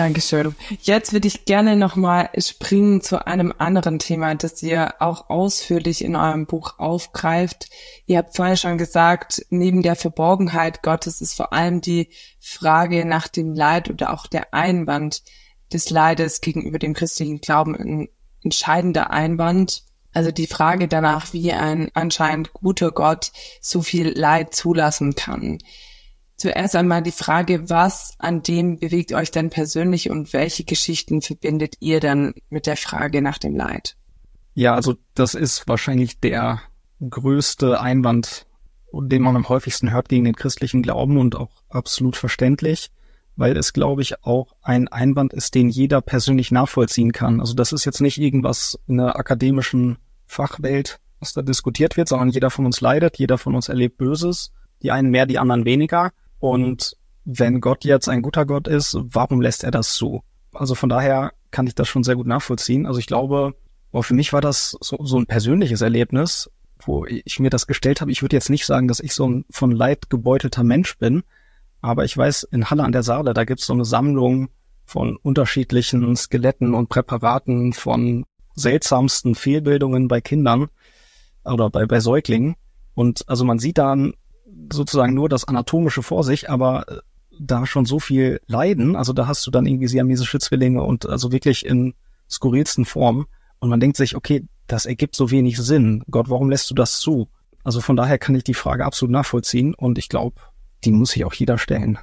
Dankeschön. Jetzt würde ich gerne nochmal springen zu einem anderen Thema, das ihr auch ausführlich in eurem Buch aufgreift. Ihr habt vorher schon gesagt, neben der Verborgenheit Gottes ist vor allem die Frage nach dem Leid oder auch der Einwand des Leides gegenüber dem christlichen Glauben ein entscheidender Einwand. Also die Frage danach, wie ein anscheinend guter Gott so viel Leid zulassen kann. Zuerst einmal die Frage, was an dem bewegt euch denn persönlich und welche Geschichten verbindet ihr dann mit der Frage nach dem Leid? Ja, also das ist wahrscheinlich der größte Einwand, den man am häufigsten hört gegen den christlichen Glauben und auch absolut verständlich, weil es, glaube ich, auch ein Einwand ist, den jeder persönlich nachvollziehen kann. Also das ist jetzt nicht irgendwas in der akademischen Fachwelt, was da diskutiert wird, sondern jeder von uns leidet, jeder von uns erlebt Böses, die einen mehr, die anderen weniger. Und wenn Gott jetzt ein guter Gott ist, warum lässt er das so? Also von daher kann ich das schon sehr gut nachvollziehen. Also ich glaube, für mich war das so ein persönliches Erlebnis, wo ich mir das gestellt habe. Ich würde jetzt nicht sagen, dass ich so ein von Leid gebeutelter Mensch bin, aber ich weiß, in Halle an der Saale, da gibt es so eine Sammlung von unterschiedlichen Skeletten und Präparaten, von seltsamsten Fehlbildungen bei Kindern oder bei Säuglingen. Und also man sieht dann sozusagen nur das Anatomische vor sich, aber da schon so viel Leiden, also da hast du dann irgendwie siamesische Zwillinge und also wirklich in skurrilsten Formen und man denkt sich, okay, das ergibt so wenig Sinn. Gott, warum lässt du das zu? Also von daher kann ich die Frage absolut nachvollziehen und ich glaube, die muss sich auch jeder stellen.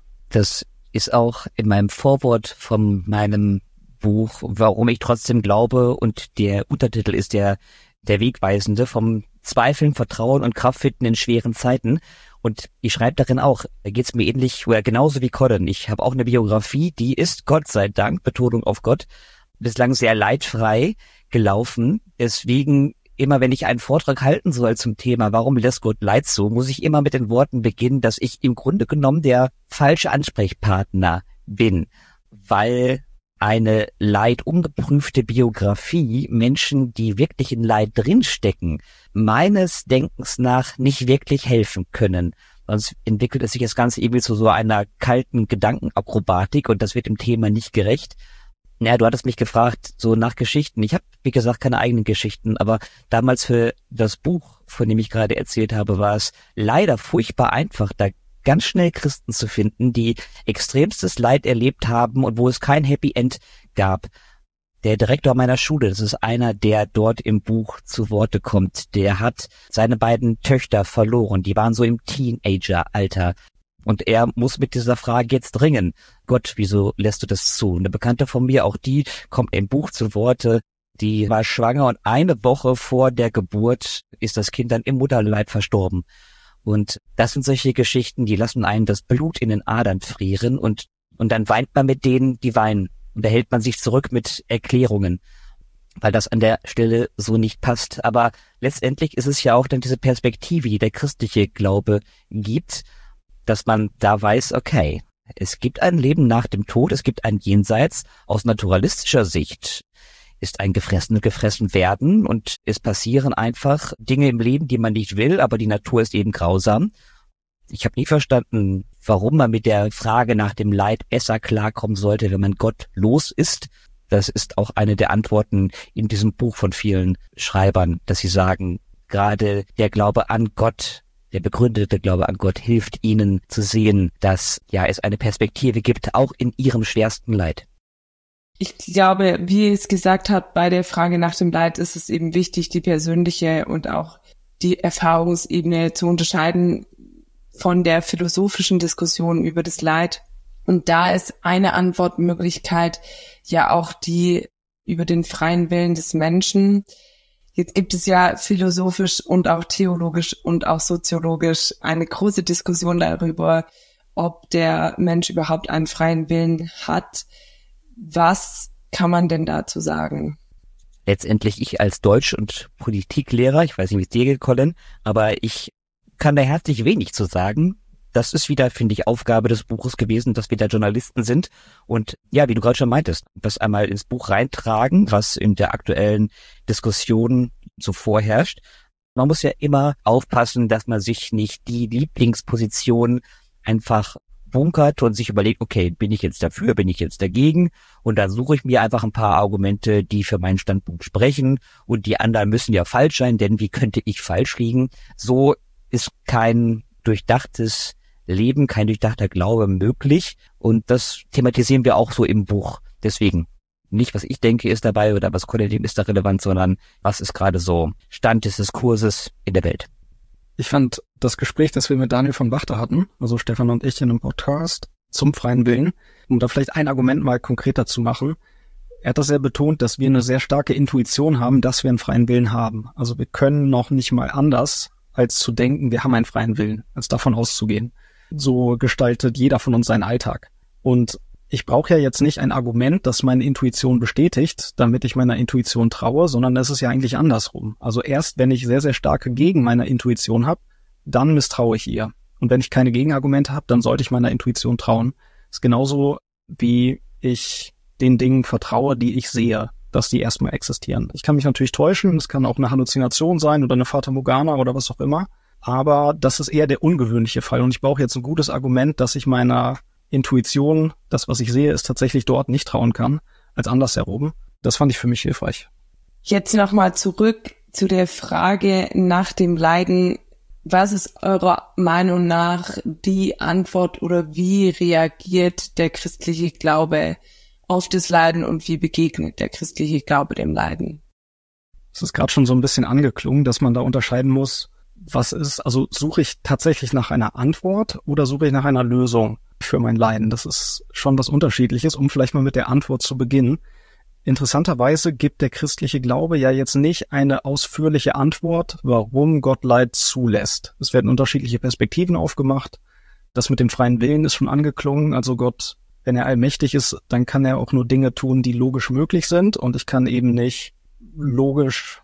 Das ist auch in meinem Vorwort von meinem Buch, warum ich trotzdem glaube, und der Untertitel ist der Wegweisende, vom Zweifeln, Vertrauen und Kraft finden in schweren Zeiten. Und ich schreibe darin auch, da geht's mir ähnlich oder genauso wie Colin. Ich habe auch eine Biografie, die ist, Gott sei Dank, Betonung auf Gott, bislang sehr leidfrei gelaufen. Deswegen, immer wenn ich einen Vortrag halten soll zum Thema, warum lässt Gott Leid so, muss ich immer mit den Worten beginnen, dass ich im Grunde genommen der falsche Ansprechpartner bin, weil eine leidungeprüfte Biografie Menschen, die wirklich in Leid drinstecken, meines Denkens nach nicht wirklich helfen können. Sonst entwickelt es sich das Ganze irgendwie zu so einer kalten Gedankenakrobatik und das wird dem Thema nicht gerecht. Naja, du hattest mich gefragt, so nach Geschichten. Ich habe, wie gesagt, keine eigenen Geschichten, aber damals für das Buch, von dem ich gerade erzählt habe, war es leider furchtbar einfach, da ganz schnell Christen zu finden, die extremstes Leid erlebt haben und wo es kein Happy End gab. Der Direktor meiner Schule, das ist einer, der dort im Buch zu Worte kommt, der hat seine beiden Töchter verloren, die waren so im Teenager-Alter. Und er muss mit dieser Frage jetzt ringen. Gott, wieso lässt du das zu? Eine Bekannte von mir, auch die kommt im Buch zu Worte, die war schwanger und eine Woche vor der Geburt ist das Kind dann im Mutterleib verstorben. Und das sind solche Geschichten, die lassen einen das Blut in den Adern frieren und dann weint man mit denen, die weinen. Und da hält man sich zurück mit Erklärungen, weil das an der Stelle so nicht passt. Aber letztendlich ist es ja auch dann diese Perspektive, die der christliche Glaube gibt, dass man da weiß, okay, es gibt ein Leben nach dem Tod, es gibt ein Jenseits. Aus naturalistischer Sicht ist ein gefressen werden und es passieren einfach Dinge im Leben, die man nicht will, aber die Natur ist eben grausam. Ich habe nie verstanden, warum man mit der Frage nach dem Leid besser klarkommen sollte, wenn man gottlos ist. Das ist auch eine der Antworten in diesem Buch von vielen Schreibern, dass sie sagen, gerade der Glaube an Gott, der begründete Glaube an Gott hilft ihnen zu sehen, dass ja es eine Perspektive gibt, auch in ihrem schwersten Leid. Ich glaube, wie ihr es gesagt habt, bei der Frage nach dem Leid ist es eben wichtig, die persönliche und auch die Erfahrungsebene zu unterscheiden von der philosophischen Diskussion über das Leid. Und da ist eine Antwortmöglichkeit ja auch die über den freien Willen des Menschen. Jetzt gibt es ja philosophisch und auch theologisch und auch soziologisch eine große Diskussion darüber, ob der Mensch überhaupt einen freien Willen hat. Was kann man denn dazu sagen? Letztendlich ich als Deutsch- und Politiklehrer, ich weiß nicht, wie es dir geht, Colin, aber ich kann da herzlich wenig zu sagen. Das ist wieder, finde ich, Aufgabe des Buches gewesen, dass wir da Journalisten sind und ja, wie du gerade schon meintest, das einmal ins Buch reintragen, was in der aktuellen Diskussion so vorherrscht. Man muss ja immer aufpassen, dass man sich nicht die Lieblingsposition einfach bunkert und sich überlegt, okay, bin ich jetzt dafür, bin ich jetzt dagegen? Und dann suche ich mir einfach ein paar Argumente, die für meinen Standpunkt sprechen, und die anderen müssen ja falsch sein, denn wie könnte ich falsch liegen? So ist kein durchdachtes Leben, kein durchdachter Glaube möglich, und das thematisieren wir auch so im Buch. Deswegen nicht, was ich denke, ist dabei oder was Colin denkt, ist da relevant, sondern was ist gerade so Stand des Diskurses in der Welt. Ich fand das Gespräch, das wir mit Daniel von Wachter hatten, also Stefan und ich in einem Podcast zum freien Willen, um da vielleicht ein Argument mal konkreter zu machen. Er hat das sehr betont, dass wir eine sehr starke Intuition haben, dass wir einen freien Willen haben. Also wir können noch nicht mal anders, als zu denken, wir haben einen freien Willen, als davon auszugehen. So gestaltet jeder von uns seinen Alltag. Und ich brauche ja jetzt nicht ein Argument, das meine Intuition bestätigt, damit ich meiner Intuition traue, sondern es ist ja eigentlich andersrum. Also erst, wenn ich sehr, sehr starke gegen meiner Intuition habe, dann misstraue ich ihr. Und wenn ich keine Gegenargumente habe, dann sollte ich meiner Intuition trauen. Das ist genauso, wie ich den Dingen vertraue, die ich sehe, dass die erstmal existieren. Ich kann mich natürlich täuschen, es kann auch eine Halluzination sein oder eine Fata Morgana oder was auch immer, aber das ist eher der ungewöhnliche Fall. Und ich brauche jetzt ein gutes Argument, dass ich meiner Intuition, das, was ich sehe, ist tatsächlich dort nicht trauen kann, als andersherum. Das fand ich für mich hilfreich. Jetzt nochmal zurück zu der Frage nach dem Leiden. Was ist eurer Meinung nach die Antwort oder wie reagiert der christliche Glaube auf das Leiden und wie begegnet der christliche Glaube dem Leiden? Es ist gerade schon so ein bisschen angeklungen, dass man da unterscheiden muss, was ist, also suche ich tatsächlich nach einer Antwort oder suche ich nach einer Lösung für mein Leiden? Das ist schon was Unterschiedliches, um vielleicht mal mit der Antwort zu beginnen. Interessanterweise gibt der christliche Glaube ja jetzt nicht eine ausführliche Antwort, warum Gott Leid zulässt. Es werden unterschiedliche Perspektiven aufgemacht. Das mit dem freien Willen ist schon angeklungen. Also Gott, wenn er allmächtig ist, dann kann er auch nur Dinge tun, die logisch möglich sind. Und ich kann eben nicht logisch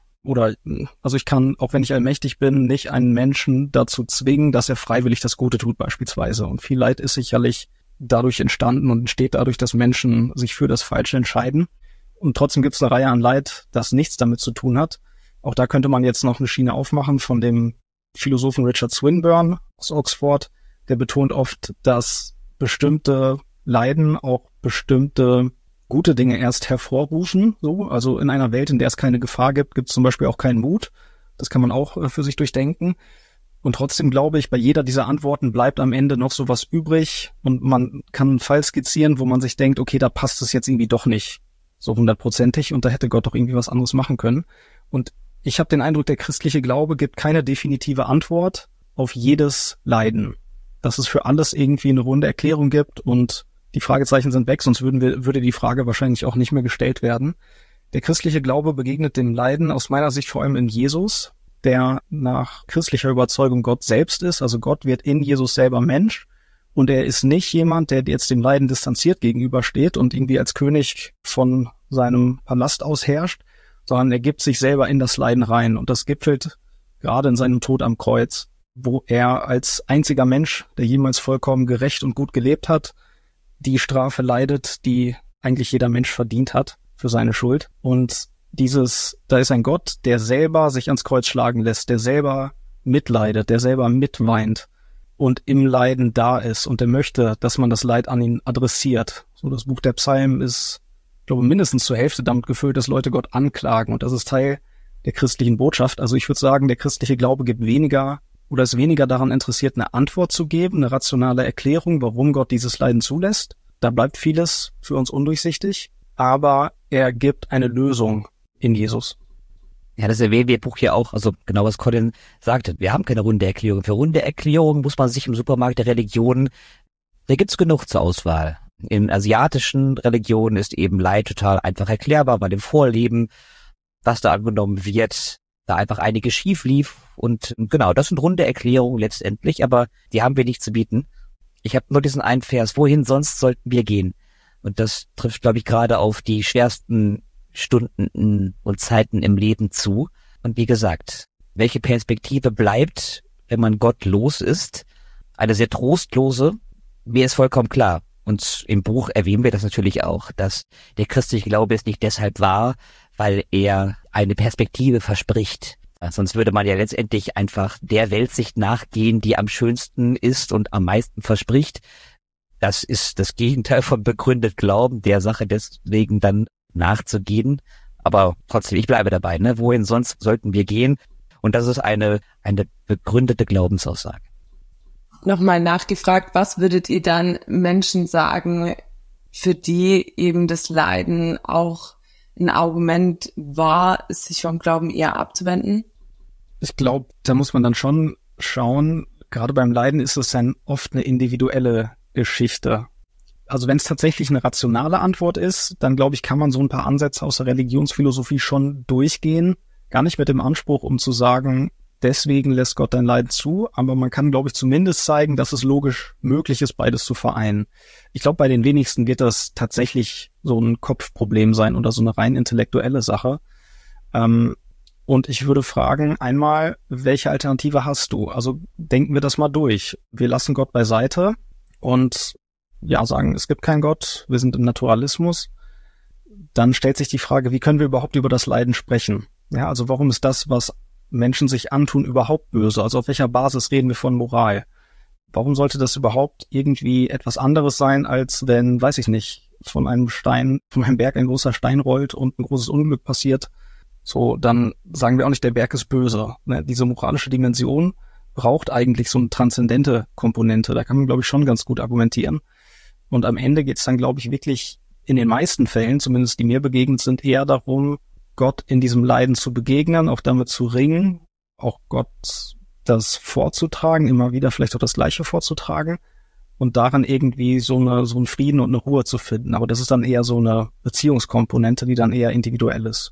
also ich kann, auch wenn ich allmächtig bin, nicht einen Menschen dazu zwingen, dass er freiwillig das Gute tut beispielsweise. Und viel Leid ist sicherlich dadurch entstanden und entsteht dadurch, dass Menschen sich für das Falsche entscheiden. Und trotzdem gibt es eine Reihe an Leid, das nichts damit zu tun hat. Auch da könnte man jetzt noch eine Schiene aufmachen von dem Philosophen Richard Swinburne aus Oxford. Der betont oft, dass bestimmte Leiden auch bestimmte gute Dinge erst hervorrufen. So, also in einer Welt, in der es keine Gefahr gibt, gibt es zum Beispiel auch keinen Mut. Das kann man auch für sich durchdenken. Und trotzdem glaube ich, bei jeder dieser Antworten bleibt am Ende noch sowas übrig und man kann einen Fall skizzieren, wo man sich denkt, okay, da passt es jetzt irgendwie doch nicht so 100%ig und da hätte Gott doch irgendwie was anderes machen können. Und ich habe den Eindruck, der christliche Glaube gibt keine definitive Antwort auf jedes Leiden. Dass es für alles irgendwie eine runde Erklärung gibt und die Fragezeichen sind weg, sonst würde die Frage wahrscheinlich auch nicht mehr gestellt werden. Der christliche Glaube begegnet dem Leiden aus meiner Sicht vor allem in Jesus, der nach christlicher Überzeugung Gott selbst ist. Also Gott wird in Jesus selber Mensch und er ist nicht jemand, der jetzt dem Leiden distanziert gegenübersteht und irgendwie als König von seinem Palast aus herrscht, sondern er gibt sich selber in das Leiden rein. Und das gipfelt gerade in seinem Tod am Kreuz, wo er als einziger Mensch, der jemals vollkommen gerecht und gut gelebt hat, die Strafe leidet, die eigentlich jeder Mensch verdient hat für seine Schuld. Und da ist ein Gott, der selber sich ans Kreuz schlagen lässt, der selber mitleidet, der selber mitweint und im Leiden da ist. Und der möchte, dass man das Leid an ihn adressiert. So, das Buch der Psalmen ist, ich glaube, mindestens zur Hälfte damit gefüllt, dass Leute Gott anklagen. Und das ist Teil der christlichen Botschaft. Also ich würde sagen, der christliche Glaube ist weniger daran interessiert, eine Antwort zu geben, eine rationale Erklärung, warum Gott dieses Leiden zulässt. Da bleibt vieles für uns undurchsichtig, aber er gibt eine Lösung in Jesus. Ja, das erwähnen wir im Buch hier auch, also genau was Colin sagte. Wir haben keine runde Erklärung. Für runde Erklärungen muss man sich im Supermarkt der Religionen, da gibt's genug zur Auswahl. In asiatischen Religionen ist eben Leid total einfach erklärbar bei dem Vorleben, was da angenommen wird, da einfach einiges schief lief. Und genau, das sind runde Erklärungen letztendlich, aber die haben wir nicht zu bieten. Ich habe nur diesen einen Vers, wohin sonst sollten wir gehen? Und das trifft, glaube ich, gerade auf die schwersten Stunden und Zeiten im Leben zu. Und wie gesagt, welche Perspektive bleibt, wenn man Gott los ist? Eine sehr trostlose. Mir ist vollkommen klar. Und im Buch erwähnen wir das natürlich auch, dass der christliche Glaube ist nicht deshalb wahr, weil er eine Perspektive verspricht. Sonst würde man ja letztendlich einfach der Weltsicht nachgehen, die am schönsten ist und am meisten verspricht. das ist das Gegenteil von begründet Glauben, der Sache deswegen dann nachzugehen. Aber trotzdem, ich bleibe dabei, ne? Wohin sonst sollten wir gehen? Und das ist eine begründete Glaubensaussage. Nochmal nachgefragt, was würdet ihr dann Menschen sagen, für die eben das Leiden auch ein Argument war, sich vom Glauben eher abzuwenden? Ich glaube, da muss man dann schon schauen, gerade beim Leiden ist es dann oft eine individuelle Geschichte. Also wenn es tatsächlich eine rationale Antwort ist, dann glaube ich, kann man so ein paar Ansätze aus der Religionsphilosophie schon durchgehen. Gar nicht mit dem Anspruch, um zu sagen, deswegen lässt Gott dein Leiden zu, aber man kann, glaube ich, zumindest zeigen, dass es logisch möglich ist, beides zu vereinen. Ich glaube, bei den wenigsten wird das tatsächlich so ein Kopfproblem sein oder so eine rein intellektuelle Sache. Und ich würde fragen, einmal, welche Alternative hast du? Also denken wir das mal durch. Wir lassen Gott beiseite und ja, sagen, es gibt keinen Gott, wir sind im Naturalismus. Dann stellt sich die Frage, wie können wir überhaupt über das Leiden sprechen? Ja, also warum ist das, was Menschen sich antun, überhaupt böse? Also auf welcher Basis reden wir von Moral? Warum sollte das überhaupt irgendwie etwas anderes sein, als wenn, weiß ich nicht, von einem Berg ein großer Stein rollt und ein großes Unglück passiert? So, dann sagen wir auch nicht, der Berg ist böse. Ne? Diese moralische Dimension braucht eigentlich so eine transzendente Komponente. Da kann man, glaube ich, schon ganz gut argumentieren. Und am Ende geht es dann, glaube ich, wirklich in den meisten Fällen, zumindest die mir begegnet sind, eher darum, Gott in diesem Leiden zu begegnen, auch damit zu ringen, auch Gott das vorzutragen, immer wieder vielleicht auch das Gleiche vorzutragen und darin irgendwie so einen Frieden und eine Ruhe zu finden. Aber das ist dann eher so eine Beziehungskomponente, die dann eher individuell ist.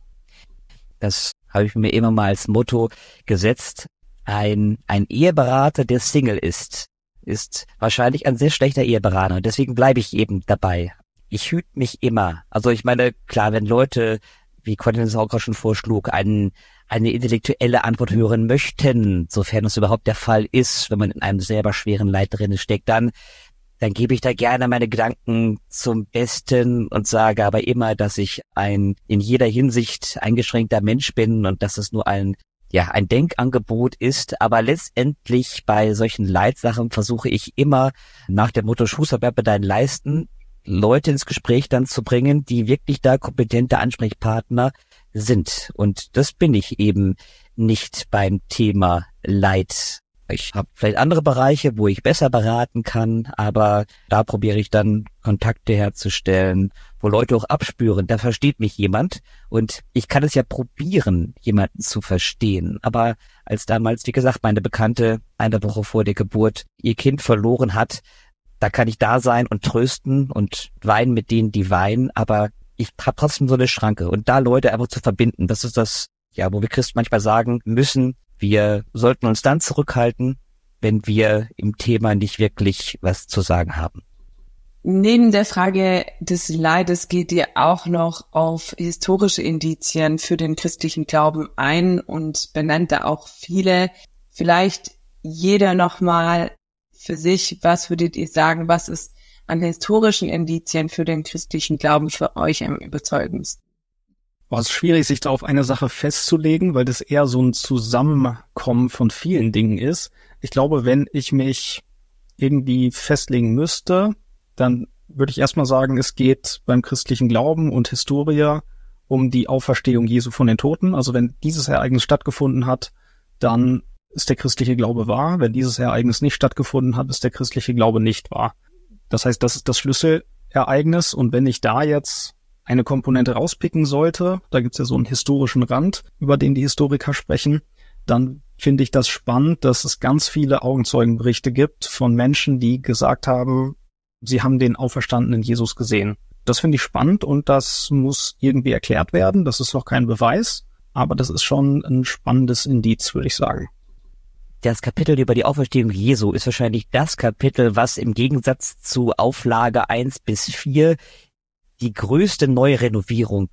Das habe ich mir immer mal als Motto gesetzt. Ein Eheberater, der Single ist wahrscheinlich ein sehr schlechter Eheberater. Deswegen bleibe ich eben dabei. Ich hüte mich immer. Also ich meine, klar, wenn Leute, wie Conny es auch gerade schon vorschlug, eine intellektuelle Antwort hören möchten, sofern es überhaupt der Fall ist, wenn man in einem selber schweren Leid drin steckt, dann gebe ich da gerne meine Gedanken zum Besten und sage aber immer, dass ich ein in jeder Hinsicht eingeschränkter Mensch bin und dass es nur ein Denkangebot ist. Aber letztendlich bei solchen Leitsachen versuche ich immer nach dem Motto Schuster, bleibe deinen Leisten, Leute ins Gespräch dann zu bringen, die wirklich da kompetente Ansprechpartner sind. Und das bin ich eben nicht beim Thema Leid. Ich habe vielleicht andere Bereiche, wo ich besser beraten kann, aber da probiere ich dann Kontakte herzustellen, wo Leute auch abspüren, da versteht mich jemand und ich kann es ja probieren, jemanden zu verstehen. Aber als damals, wie gesagt, meine Bekannte eine Woche vor der Geburt ihr Kind verloren hat, da kann ich da sein und trösten und weinen mit denen, die weinen, aber ich habe trotzdem so eine Schranke. Und da Leute einfach zu verbinden, das ist das, ja, wo wir Christen manchmal sagen müssen, wir sollten uns dann zurückhalten, wenn wir im Thema nicht wirklich was zu sagen haben. Neben der Frage des Leides geht ihr auch noch auf historische Indizien für den christlichen Glauben ein und benennt da auch viele. Vielleicht jeder nochmal für sich, was würdet ihr sagen, was ist an historischen Indizien für den christlichen Glauben für euch am überzeugendsten? Es ist schwierig, sich da auf eine Sache festzulegen, weil das eher so ein Zusammenkommen von vielen Dingen ist. Ich glaube, wenn ich mich irgendwie festlegen müsste, dann würde ich erstmal sagen, es geht beim christlichen Glauben und Historie um die Auferstehung Jesu von den Toten. Also wenn dieses Ereignis stattgefunden hat, dann ist der christliche Glaube wahr. Wenn dieses Ereignis nicht stattgefunden hat, ist der christliche Glaube nicht wahr. Das heißt, das ist das Schlüsselereignis. Und wenn ich da jetzt eine Komponente rauspicken sollte, da gibt's ja so einen historischen Rand, über den die Historiker sprechen, dann finde ich das spannend, dass es ganz viele Augenzeugenberichte gibt von Menschen, die gesagt haben, sie haben den auferstandenen Jesus gesehen. Das finde ich spannend und das muss irgendwie erklärt werden. Das ist noch kein Beweis, aber das ist schon ein spannendes Indiz, würde ich sagen. Das Kapitel über die Auferstehung Jesu ist wahrscheinlich das Kapitel, was im Gegensatz zu Auflage 1-4 die größte Neurenovierung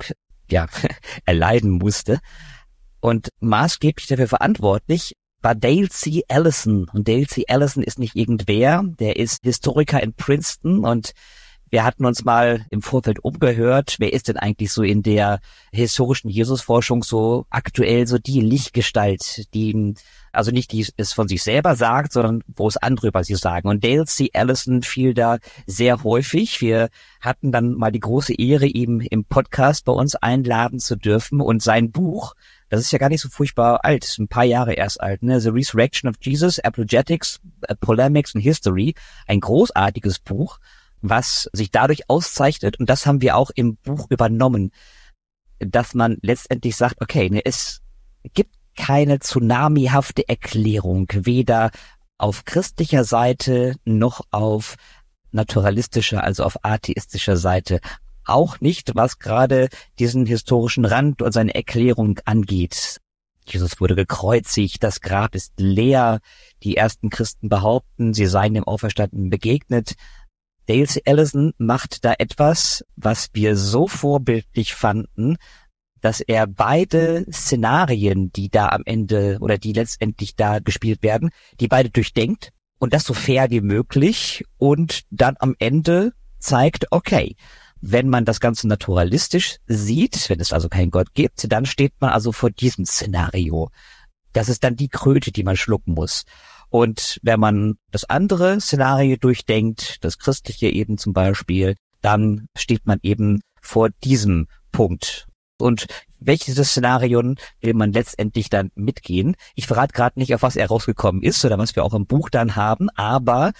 erleiden musste. Und maßgeblich dafür verantwortlich war Dale C. Allison. Und Dale C. Allison ist nicht irgendwer, der ist Historiker in Princeton. Und Wir hatten uns mal im Vorfeld umgehört, wer ist denn eigentlich so in der historischen Jesusforschung so aktuell so die Lichtgestalt, die, also nicht die es von sich selber sagt, sondern wo es andere über sie sagen. Und Dale C. Allison fiel da sehr häufig. Wir hatten dann mal die große Ehre, ihn im Podcast bei uns einladen zu dürfen. Und sein Buch, das ist ja gar nicht so furchtbar alt, ein paar Jahre erst alt, ne? The Resurrection of Jesus, Apologetics, Polemics and History, ein großartiges Buch, was sich dadurch auszeichnet, und das haben wir auch im Buch übernommen, dass man letztendlich sagt, okay, ne, es gibt keine tsunamihafte Erklärung, weder auf christlicher Seite noch auf naturalistischer, also auf atheistischer Seite. Auch nicht, was gerade diesen historischen Rand und seine Erklärung angeht. Jesus wurde gekreuzigt, das Grab ist leer, die ersten Christen behaupten, sie seien dem Auferstandenen begegnet. Dale C. Allison macht da etwas, was wir so vorbildlich fanden, dass er beide Szenarien, die da am Ende oder die letztendlich da gespielt werden, die beide durchdenkt und das so fair wie möglich und dann am Ende zeigt, okay, wenn man das Ganze naturalistisch sieht, wenn es also keinen Gott gibt, dann steht man also vor diesem Szenario. Das ist dann die Kröte, die man schlucken muss. Und wenn man das andere Szenario durchdenkt, das christliche eben zum Beispiel, dann steht man eben vor diesem Punkt. Und welches Szenarion will man letztendlich dann mitgehen? Ich verrate gerade nicht, auf was er rausgekommen ist oder was wir auch im Buch dann haben, aber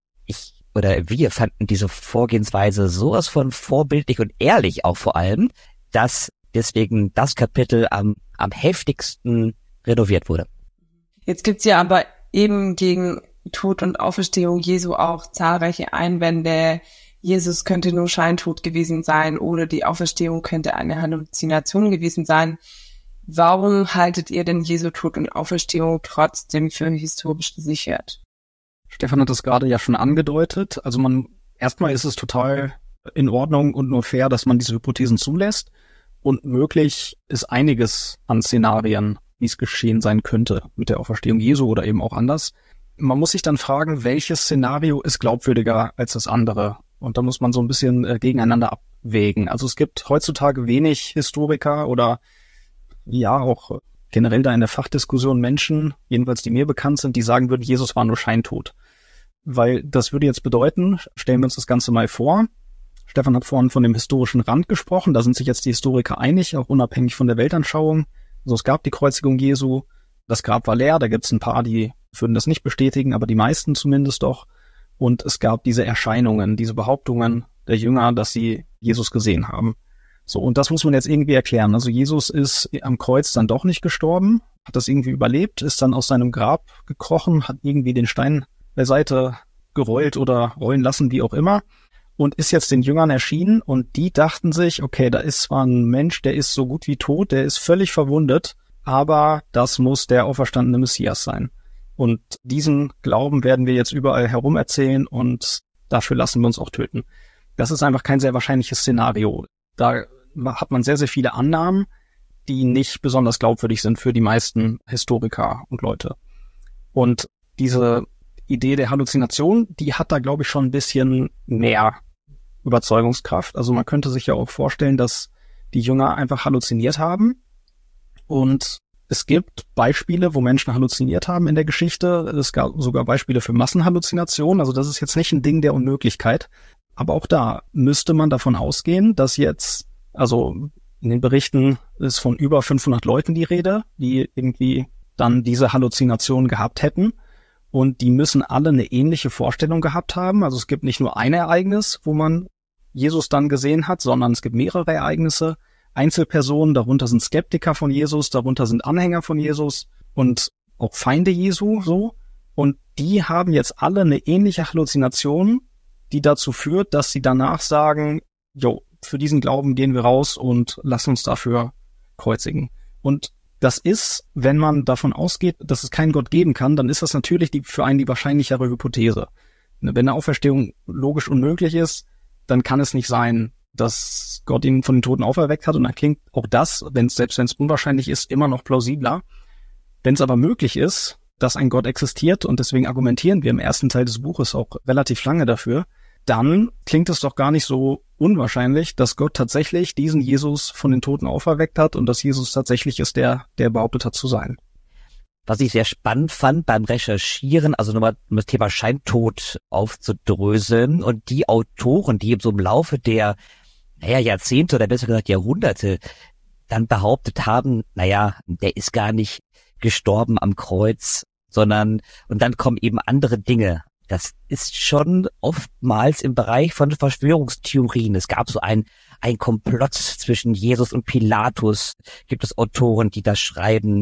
wir fanden diese Vorgehensweise sowas von vorbildlich und ehrlich auch vor allem, dass deswegen das Kapitel am heftigsten renoviert wurde. Jetzt gibt's ja aber eben gegen Tod und Auferstehung Jesu auch zahlreiche Einwände. Jesus könnte nur scheintot gewesen sein oder die Auferstehung könnte eine Halluzination gewesen sein. Warum haltet ihr denn Jesu Tod und Auferstehung trotzdem für historisch gesichert? Stefan hat das gerade ja schon angedeutet. Also erstmal ist es total in Ordnung und nur fair, dass man diese Hypothesen zulässt. Und möglich ist einiges an Szenarien, wie es geschehen sein könnte mit der Auferstehung Jesu oder eben auch anders. Man muss sich dann fragen, welches Szenario ist glaubwürdiger als das andere? Und da muss man so ein bisschen gegeneinander abwägen. Also es gibt heutzutage wenig Historiker oder ja auch generell da in der Fachdiskussion Menschen, jedenfalls die mir bekannt sind, die sagen würden, Jesus war nur scheintot. Weil das würde jetzt bedeuten, stellen wir uns das Ganze mal vor, Stefan hat vorhin von dem historischen Rand gesprochen, da sind sich jetzt die Historiker einig, auch unabhängig von der Weltanschauung. Also es gab die Kreuzigung Jesu, das Grab war leer, da gibt es ein paar, die würden das nicht bestätigen, aber die meisten zumindest doch. Und es gab diese Erscheinungen, diese Behauptungen der Jünger, dass sie Jesus gesehen haben. So, und das muss man jetzt irgendwie erklären. Also Jesus ist am Kreuz dann doch nicht gestorben, hat das irgendwie überlebt, ist dann aus seinem Grab gekrochen, hat irgendwie den Stein beiseite gerollt oder rollen lassen, wie auch immer, und ist jetzt den Jüngern erschienen und die dachten sich, okay, da ist zwar ein Mensch, der ist so gut wie tot, der ist völlig verwundet, aber das muss der auferstandene Messias sein. Und diesen Glauben werden wir jetzt überall herum erzählen und dafür lassen wir uns auch töten. Das ist einfach kein sehr wahrscheinliches Szenario. Da hat man sehr, sehr viele Annahmen, die nicht besonders glaubwürdig sind für die meisten Historiker und Leute. Und diese Idee der Halluzination, die hat da, glaube ich, schon ein bisschen mehr Überzeugungskraft. Also man könnte sich ja auch vorstellen, dass die Jünger einfach halluziniert haben. Und es gibt Beispiele, wo Menschen halluziniert haben in der Geschichte. Es gab sogar Beispiele für Massenhalluzinationen. Also das ist jetzt nicht ein Ding der Unmöglichkeit. Aber auch da müsste man davon ausgehen, dass jetzt, also in den Berichten ist von über 500 Leuten die Rede, die irgendwie dann diese Halluzination gehabt hätten. Und die müssen alle eine ähnliche Vorstellung gehabt haben. Also es gibt nicht nur ein Ereignis, wo man Jesus dann gesehen hat, sondern es gibt mehrere Ereignisse, Einzelpersonen, darunter sind Skeptiker von Jesus, darunter sind Anhänger von Jesus und auch Feinde Jesu, so. Und die haben jetzt alle eine ähnliche Halluzination, die dazu führt, dass sie danach sagen, für diesen Glauben gehen wir raus und lassen uns dafür kreuzigen. Und das ist, wenn man davon ausgeht, dass es keinen Gott geben kann, dann ist das natürlich für einen die wahrscheinlichere Hypothese. Wenn eine Auferstehung logisch unmöglich ist, dann kann es nicht sein, dass Gott ihn von den Toten auferweckt hat. Und dann klingt auch das, selbst wenn es unwahrscheinlich ist, immer noch plausibler. Wenn es aber möglich ist, dass ein Gott existiert, und deswegen argumentieren wir im ersten Teil des Buches auch relativ lange dafür, dann klingt es doch gar nicht so unwahrscheinlich, dass Gott tatsächlich diesen Jesus von den Toten auferweckt hat und dass Jesus tatsächlich ist, der behauptet hat zu sein. Was ich sehr spannend fand beim Recherchieren, also nochmal das Thema Scheintod aufzudröseln und die Autoren, die so im Laufe der, Jahrzehnte oder besser gesagt Jahrhunderte dann behauptet haben, der ist gar nicht gestorben am Kreuz, sondern, und dann kommen eben andere Dinge. Das ist schon oftmals im Bereich von Verschwörungstheorien. Es gab so ein Komplott zwischen Jesus und Pilatus. Gibt es Autoren, die das schreiben.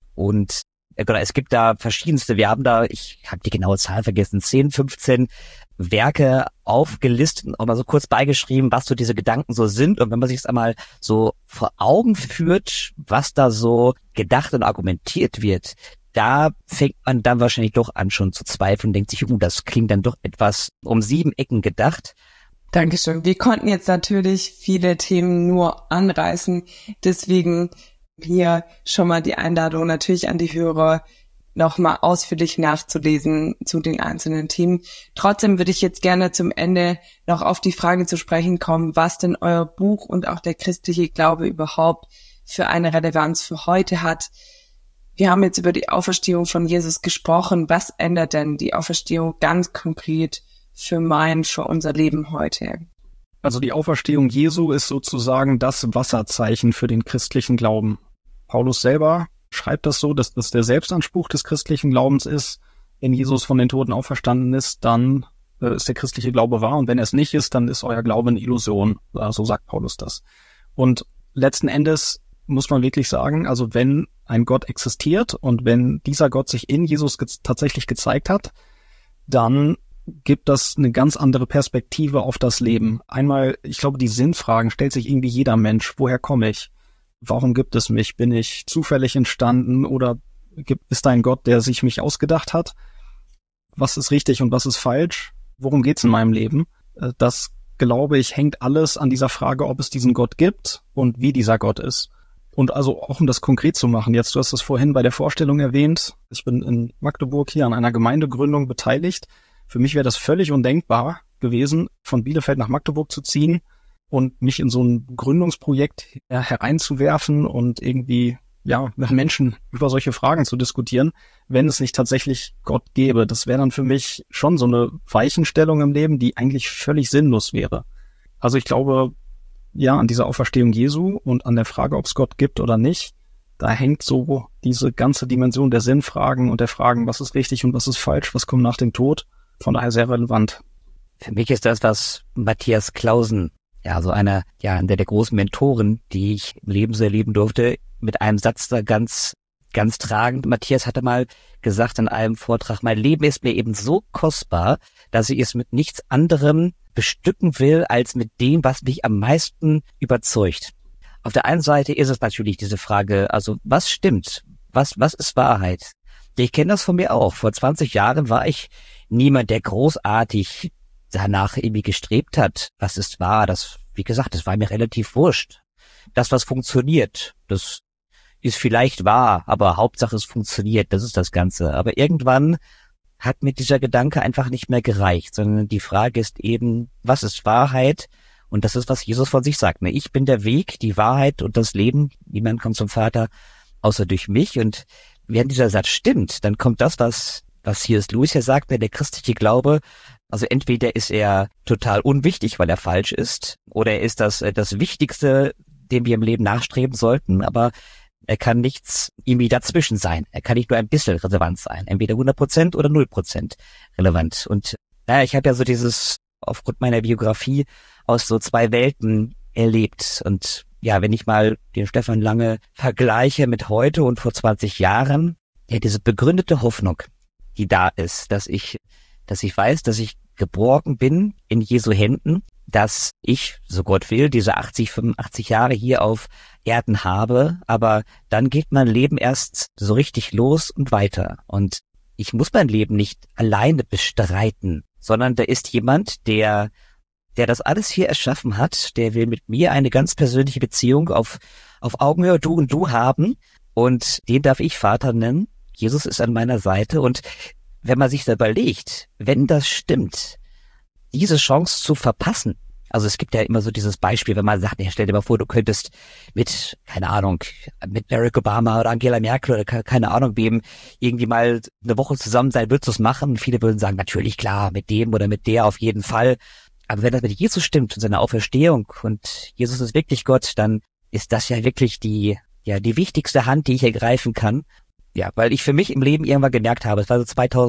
Und es gibt da verschiedenste. Wir haben da, ich habe die genaue Zahl vergessen, 10, 15 Werke aufgelistet und mal so kurz beigeschrieben, was so diese Gedanken so sind. Und wenn man sich das einmal so vor Augen führt, was da so gedacht und argumentiert wird, da fängt man dann wahrscheinlich doch an schon zu zweifeln und denkt sich, das klingt dann doch etwas um 7 Ecken gedacht. Dankeschön. Wir konnten jetzt natürlich viele Themen nur anreißen. Deswegen hier schon mal die Einladung natürlich an die Hörer, nochmal ausführlich nachzulesen zu den einzelnen Themen. Trotzdem würde ich jetzt gerne zum Ende noch auf die Frage zu sprechen kommen, was denn euer Buch und auch der christliche Glaube überhaupt für eine Relevanz für heute hat. Wir haben jetzt über die Auferstehung von Jesus gesprochen. Was ändert denn die Auferstehung ganz konkret für unser Leben heute? Also die Auferstehung Jesu ist sozusagen das Wasserzeichen für den christlichen Glauben. Paulus selber schreibt das so, dass das der Selbstanspruch des christlichen Glaubens ist. Wenn Jesus von den Toten auferstanden ist, dann ist der christliche Glaube wahr. Und wenn er es nicht ist, dann ist euer Glaube eine Illusion. So sagt Paulus das. Und letzten Endes muss man wirklich sagen, also wenn ein Gott existiert und wenn dieser Gott sich in Jesus tatsächlich gezeigt hat, dann gibt das eine ganz andere Perspektive auf das Leben. Einmal, ich glaube, die Sinnfragen stellt sich irgendwie jeder Mensch. Woher komme ich? Warum gibt es mich? Bin ich zufällig entstanden oder ist da ein Gott, der sich mich ausgedacht hat? Was ist richtig und was ist falsch? Worum geht's in meinem Leben? Das, glaube ich, hängt alles an dieser Frage, ob es diesen Gott gibt und wie dieser Gott ist. Und also auch um das konkret zu machen, jetzt, du hast es vorhin bei der Vorstellung erwähnt, ich bin in Magdeburg hier an einer Gemeindegründung beteiligt. Für mich wäre das völlig undenkbar gewesen, von Bielefeld nach Magdeburg zu ziehen und mich in so ein Gründungsprojekt hereinzuwerfen und irgendwie mit Menschen über solche Fragen zu diskutieren, wenn es nicht tatsächlich Gott gäbe. Das wäre dann für mich schon so eine Weichenstellung im Leben, die eigentlich völlig sinnlos wäre. Also ich glaube, an dieser Auferstehung Jesu und an der Frage, ob es Gott gibt oder nicht, da hängt so diese ganze Dimension der Sinnfragen und der Fragen, was ist richtig und was ist falsch, was kommt nach dem Tod, von daher sehr relevant. Für mich ist das, was Matthias Clausen, so einer der großen Mentoren, die ich im Leben so erleben durfte, mit einem Satz da ganz tragend. Matthias hatte mal gesagt in einem Vortrag, mein Leben ist mir eben so kostbar, dass ich es mit nichts anderem bestücken will, als mit dem, was mich am meisten überzeugt. Auf der einen Seite ist es natürlich diese Frage, also was stimmt? Was ist Wahrheit? Ich kenne das von mir auch. Vor 20 Jahren war ich niemand, der großartig danach irgendwie gestrebt hat. Was ist wahr? Das, wie gesagt, das war mir relativ wurscht. Das, was funktioniert, das ist vielleicht wahr, aber Hauptsache es funktioniert, das ist das Ganze. Aber irgendwann hat mir dieser Gedanke einfach nicht mehr gereicht, sondern die Frage ist eben, was ist Wahrheit? Und das ist, was Jesus von sich sagt. Ich bin der Weg, die Wahrheit und das Leben. Niemand kommt zum Vater, außer durch mich. Und wenn dieser Satz stimmt, dann kommt das, was C.S. Lewis ja sagt, der christliche Glaube, also entweder ist er total unwichtig, weil er falsch ist, oder er ist das Wichtigste, dem wir im Leben nachstreben sollten, aber er kann nichts irgendwie dazwischen sein. Er kann nicht nur ein bisschen relevant sein. Entweder 100% oder 0% relevant. Und ich habe ja so aufgrund meiner Biografie aus so 2 Welten erlebt. Und wenn ich mal den Stefan Lange vergleiche mit heute und vor 20 Jahren, diese begründete Hoffnung, die da ist, dass ich weiß, dass ich geborgen bin in Jesu Händen, dass ich, so Gott will, diese 80, 85 Jahre hier auf Erden habe, aber dann geht mein Leben erst so richtig los und weiter. Und ich muss mein Leben nicht alleine bestreiten, sondern da ist jemand, der das alles hier erschaffen hat, der will mit mir eine ganz persönliche Beziehung auf Augenhöhe, du und du haben, und den darf ich Vater nennen. Jesus ist an meiner Seite, und wenn man sich da überlegt, wenn das stimmt, diese Chance zu verpassen. Also es gibt ja immer so dieses Beispiel, wenn man sagt, stell dir mal vor, du könntest mit, keine Ahnung, mit Barack Obama oder Angela Merkel oder keine Ahnung wem irgendwie mal eine Woche zusammen sein, würdest du es machen? Und viele würden sagen, natürlich, klar, mit dem oder mit der auf jeden Fall. Aber wenn das mit Jesus stimmt und seiner Auferstehung und Jesus ist wirklich Gott, dann ist das ja wirklich die wichtigste Hand, die ich ergreifen kann. Ja, weil ich für mich im Leben irgendwann gemerkt habe, es war so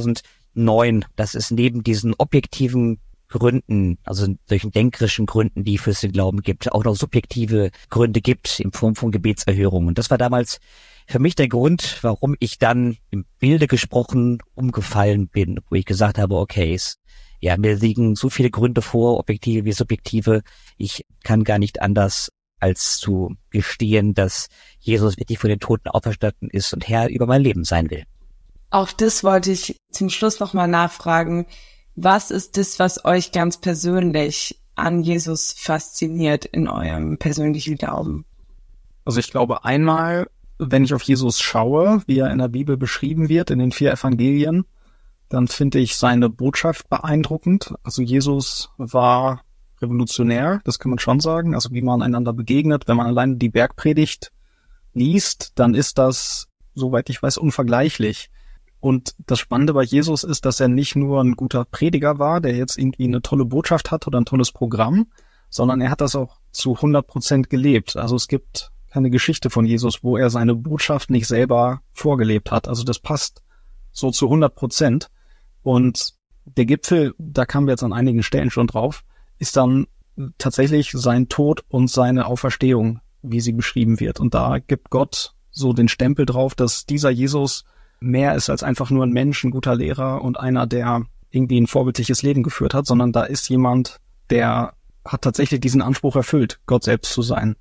2009, dass es neben diesen objektiven Gründen, also solchen denkerischen Gründen, die für den Glauben gibt, auch noch subjektive Gründe gibt in Form von Gebetserhörungen. Und das war damals für mich der Grund, warum ich dann im Bilde gesprochen umgefallen bin, wo ich gesagt habe, okay, mir liegen so viele Gründe vor, objektive wie subjektive. Ich kann gar nicht anders, als zu gestehen, dass Jesus wirklich von den Toten auferstanden ist und Herr über mein Leben sein will. Auch das wollte ich zum Schluss nochmal nachfragen. Was ist das, was euch ganz persönlich an Jesus fasziniert in eurem persönlichen Glauben? Also ich glaube einmal, wenn ich auf Jesus schaue, wie er in der Bibel beschrieben wird, in den 4 Evangelien, dann finde ich seine Botschaft beeindruckend. Also Jesus war revolutionär, das kann man schon sagen. Also wie man einander begegnet, wenn man alleine die Bergpredigt liest, dann ist das, soweit ich weiß, unvergleichlich. Und das Spannende bei Jesus ist, dass er nicht nur ein guter Prediger war, der jetzt irgendwie eine tolle Botschaft hat oder ein tolles Programm, sondern er hat das auch zu 100% gelebt. Also es gibt keine Geschichte von Jesus, wo er seine Botschaft nicht selber vorgelebt hat. Also das passt so zu 100%. Und der Gipfel, da kamen wir jetzt an einigen Stellen schon drauf, ist dann tatsächlich sein Tod und seine Auferstehung, wie sie beschrieben wird. Und da gibt Gott so den Stempel drauf, dass dieser Jesus mehr ist als einfach nur ein Mensch, ein guter Lehrer und einer, der irgendwie ein vorbildliches Leben geführt hat, sondern da ist jemand, der hat tatsächlich diesen Anspruch erfüllt, Gott selbst zu sein.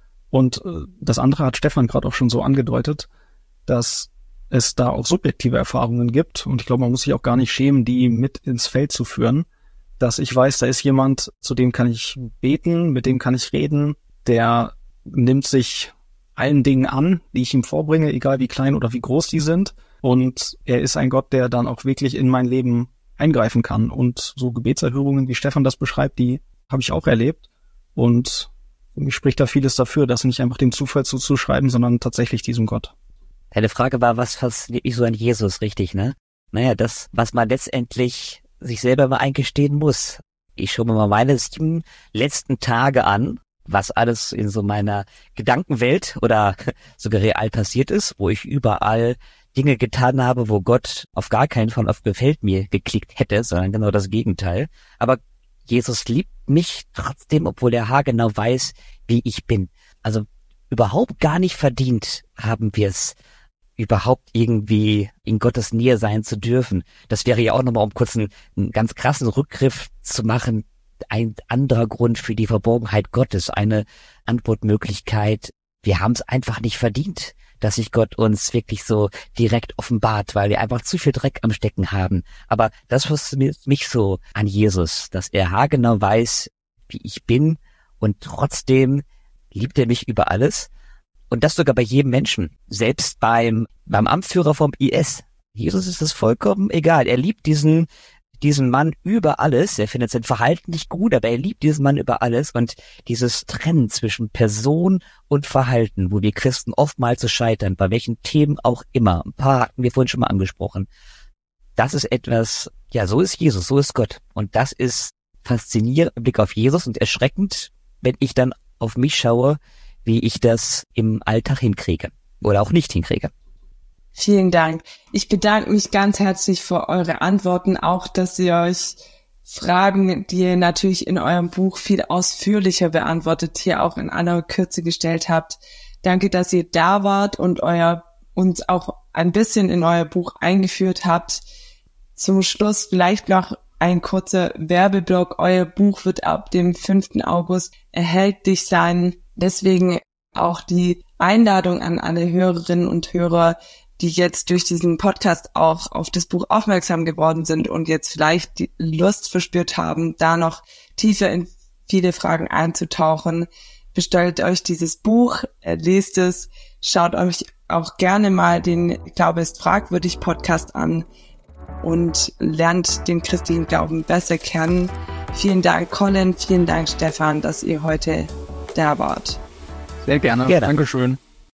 Und das andere hat Stefan gerade auch schon so angedeutet, dass es da auch subjektive Erfahrungen gibt. Und ich glaube, man muss sich auch gar nicht schämen, die mit ins Feld zu führen, dass ich weiß, da ist jemand, zu dem kann ich beten, mit dem kann ich reden, der nimmt sich allen Dingen an, die ich ihm vorbringe, egal wie klein oder wie groß die sind. Und er ist ein Gott, der dann auch wirklich in mein Leben eingreifen kann. Und so Gebetserhörungen, wie Stefan das beschreibt, die habe ich auch erlebt. Und für mich spricht da vieles dafür, das nicht einfach dem Zufall zuzuschreiben, sondern tatsächlich diesem Gott. Deine Frage war, was fasziniert mich so an Jesus, richtig, ne? Naja, das, was man letztendlich sich selber mal eingestehen muss. Ich schaue mir mal meine 7 letzten Tage an, was alles in so meiner Gedankenwelt oder sogar real passiert ist, wo ich überall Dinge getan habe, wo Gott auf gar keinen Fall auf Gefällt mir geklickt hätte, sondern genau das Gegenteil. Aber Jesus liebt mich trotzdem, obwohl er haargenau weiß, wie ich bin. Also überhaupt gar nicht verdient haben wir es, überhaupt irgendwie in Gottes Nähe sein zu dürfen. Das wäre ja auch nochmal, um kurz einen ganz krassen Rückgriff zu machen, ein anderer Grund für die Verborgenheit Gottes, eine Antwortmöglichkeit. Wir haben es einfach nicht verdient, dass sich Gott uns wirklich so direkt offenbart, weil wir einfach zu viel Dreck am Stecken haben. Aber das fasziniert mich so an Jesus, dass er haargenau weiß, wie ich bin und trotzdem liebt er mich über alles. Und das sogar bei jedem Menschen, selbst beim Amtsführer vom IS. Jesus ist es vollkommen egal. Er liebt diesen Mann über alles. Er findet sein Verhalten nicht gut, aber er liebt diesen Mann über alles. Und dieses Trennen zwischen Person und Verhalten, wo wir Christen oftmals so scheitern, bei welchen Themen auch immer, ein paar hatten wir vorhin schon mal angesprochen, das ist etwas, ja, so ist Jesus, so ist Gott. Und das ist faszinierend im Blick auf Jesus und erschreckend, wenn ich dann auf mich schaue, wie ich das im Alltag hinkriege oder auch nicht hinkriege. Vielen Dank. Ich bedanke mich ganz herzlich für eure Antworten, auch dass ihr euch Fragen, die ihr natürlich in eurem Buch viel ausführlicher beantwortet, hier auch in aller Kürze gestellt habt. Danke, dass ihr da wart und uns auch ein bisschen in euer Buch eingeführt habt. Zum Schluss vielleicht noch ein kurzer Werbeblock. Euer Buch wird ab dem 5. August erhältlich sein. Deswegen auch die Einladung an alle Hörerinnen und Hörer, die jetzt durch diesen Podcast auch auf das Buch aufmerksam geworden sind und jetzt vielleicht die Lust verspürt haben, da noch tiefer in viele Fragen einzutauchen. Bestellt euch dieses Buch, lest es, schaut euch auch gerne mal den Glaube ist fragwürdig Podcast an und lernt den christlichen Glauben besser kennen. Vielen Dank, Colin. Vielen Dank, Stefan, dass ihr heute da wart. Sehr gerne. Dankeschön.